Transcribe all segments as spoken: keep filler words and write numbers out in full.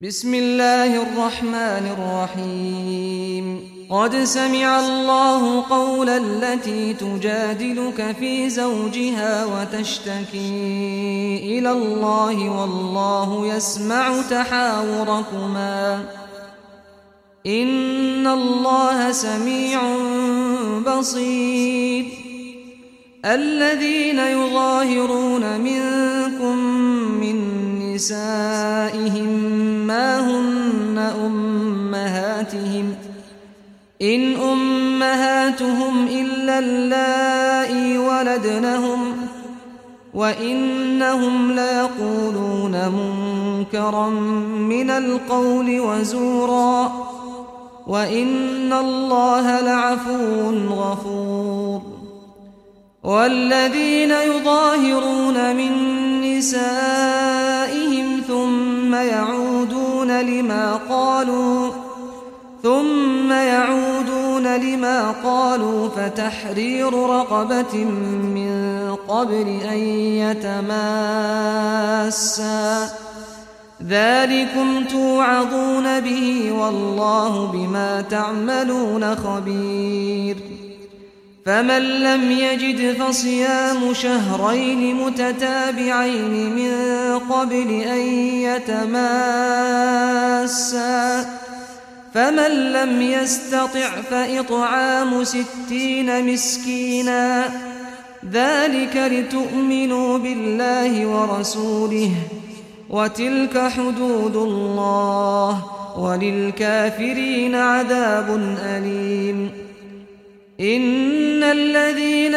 بسم الله الرحمن الرحيم قد سمع الله قول التي تجادلك في زوجها وتشتكي إلى الله والله يسمع تحاوركما إن الله سميع بصير. الذين يظاهرون منكم من نسائهم ما هن أمهاتهم إن أمهاتهم إلا اللائي ولدنهم وإنهم ليقولون منكرا من القول وزورا وإن الله لعفو غفور. والذين يظاهرون من نسائهم ثم يعودون لما قالوا ثم يعودون لما قالوا فتحرير رقبة من قبل أن يتماسا ذلكم توعظون به والله بما تعملون خبير. فمن لم يجد فصيام شهرين متتابعين من قبل أن يتماسا فمن لم يستطع فإطعام ستين مسكينا ذلك لتؤمنوا بالله ورسوله وتلك حدود الله وللكافرين عذاب أليم. إن الذين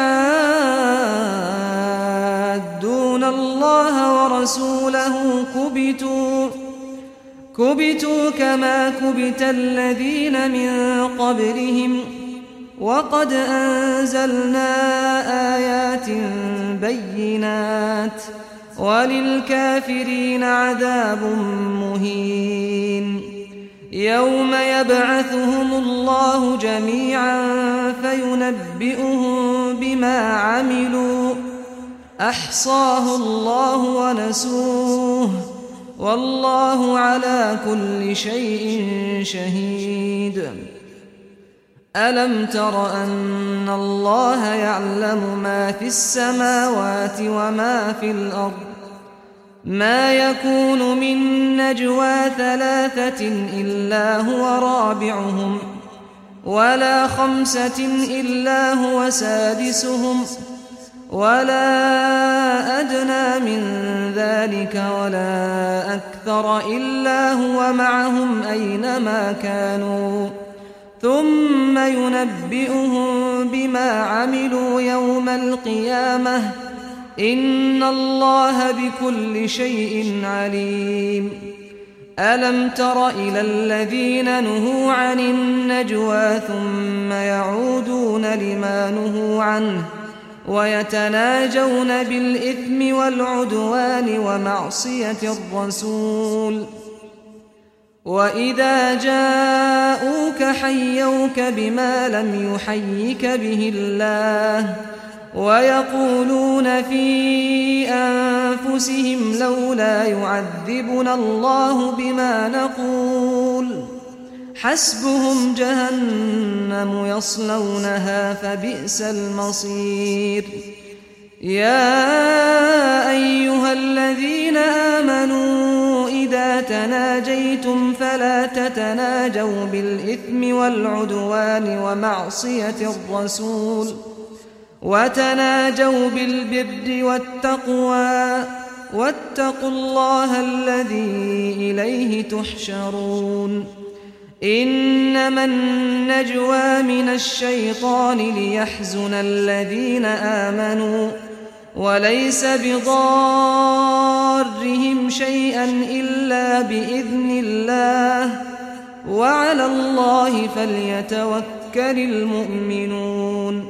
يحادون الله ورسوله كبتوا كبتوا كما كبت الذين من قبلهم وقد أنزلنا آيات بينات وللكافرين عذاب مهين. يوم يبعثهم الله جميعا فينبئهم بما عملوا أحصاه الله ونسوه والله على كل شيء شهيد. ألم تر أن الله يعلم ما في السماوات وما في الأرض ما يكون من نجوى ثلاثة إلا هو رابعهم ولا خمسة إلا هو سادسهم ولا أدنى من ذلك ولا أكثر إلا هو معهم أينما كانوا ثم ينبئهم بما عملوا يوم القيامة إن الله بكل شيء عليم. ألم تر إلى الذين نهوا عن النجوى ثم يعودون لما نهوا عنه ويتناجون بالإثم والعدوان ومعصية الرسول وإذا جاءوك حيوك بما لم يحيك به الله ويقولون في أنفسهم لولا يعذبنا الله بما نقول حسبهم جهنم يصلونها فبئس المصير. يا أيها الذين آمنوا إذا تناجيتم فلا تتناجوا بالإثم والعدوان ومعصية الرسول وتناجوا بالبر والتقوى واتقوا الله الذي إليه تحشرون. إنما النجوى من الشيطان ليحزن الذين آمنوا وليس بضارهم شيئا إلا بإذن الله وعلى الله فليتوكل المؤمنون.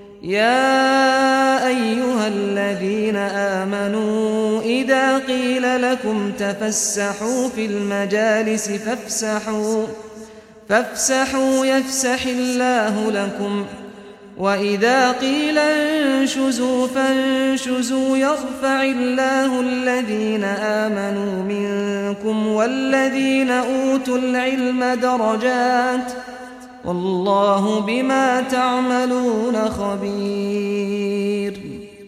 يا أيها الذين آمنوا إذا قيل لكم تفسحوا في المجالس فافسحوا فافسحوا يفسح الله لكم وإذا قيل انشزوا فانشزوا يرفع الله الذين آمنوا منكم والذين أوتوا العلم درجات والله بما تعملون خبير.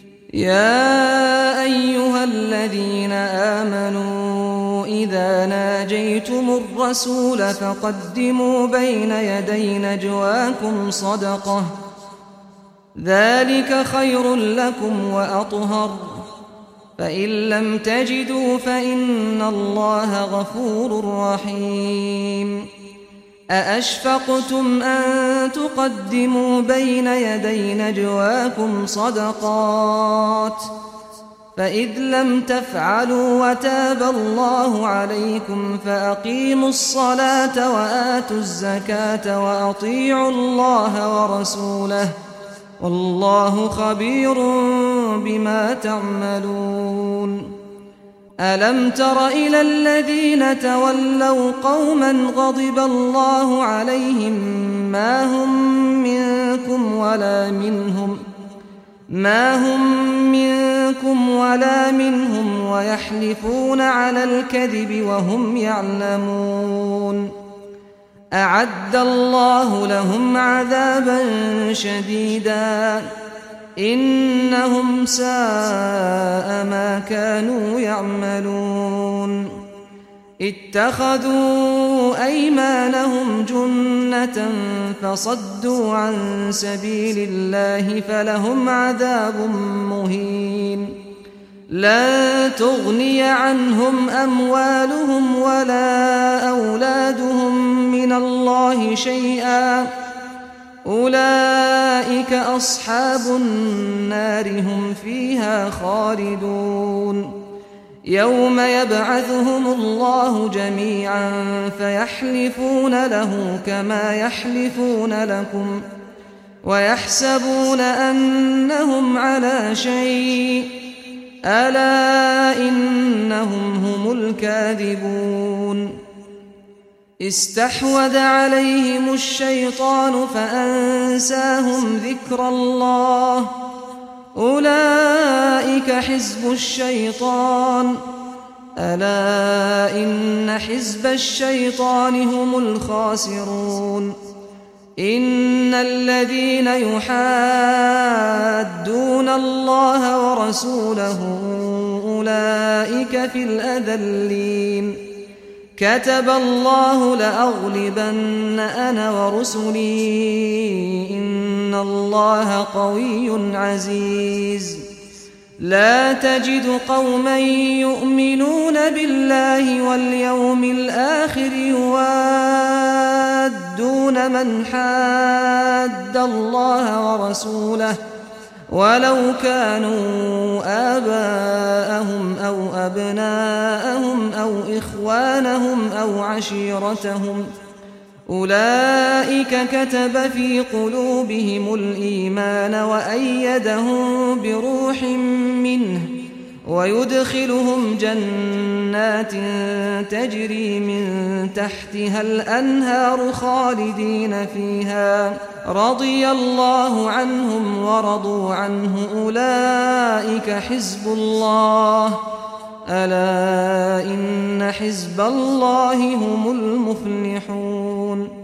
يا أيها الذين آمنوا إذا ناجيتم الرسول فقدموا بين يدي نجواكم صدقة ذلك خير لكم وأطهر فإن لم تجدوا فإن الله غفور رحيم. أأشفقتم أن تقدموا بين يدي نجواكم صدقات فإذ لم تفعلوا وتاب الله عليكم فأقيموا الصلاة وآتوا الزكاة وأطيعوا الله ورسوله والله خبير بما تعملون. ألم تر إلى الذين تولوا قوما غضب الله عليهم ما هم منكم ولا منهم ما هم منكم ولا منهم ويحلفون على الكذب وهم يعلمون أعد الله لهم عذابا شديدا إنهم ساء ما كانوا يعملون. اتخذوا أيمانهم جنة فصدوا عن سبيل الله فلهم عذاب مهين. لا تغني عنهم أموالهم ولا أولادهم من الله شيئا أولئك أصحاب النار هم فيها خالدون. يوم يبعثهم الله جميعا فيحلفون له كما يحلفون لكم ويحسبون أنهم على شيء ألا إنهم هم الكاذبون. استحوذ عليهم الشيطان فأنساهم ذكر الله أولئك حزب الشيطان ألا إن حزب الشيطان هم الخاسرون. إن الذين يحادون الله ورسوله أولئك في الأذلين. كتب الله لأغلبن أنا ورسلي إن الله قوي عزيز. لا تجد قوما يؤمنون بالله واليوم الآخر يوادون من حاد الله ورسوله ولو كانوا آباءهم أو أبناءهم أو إخوانهم أو عشيرتهم أولئك كتب في قلوبهم الإيمان وأيدهم بروح منه ويدخلهم جنات تجري من تحتها الأنهار خالدين فيها رضي الله عنهم ورضوا عنه أولئك حزب الله ألا إن حزب الله هم المفلحون.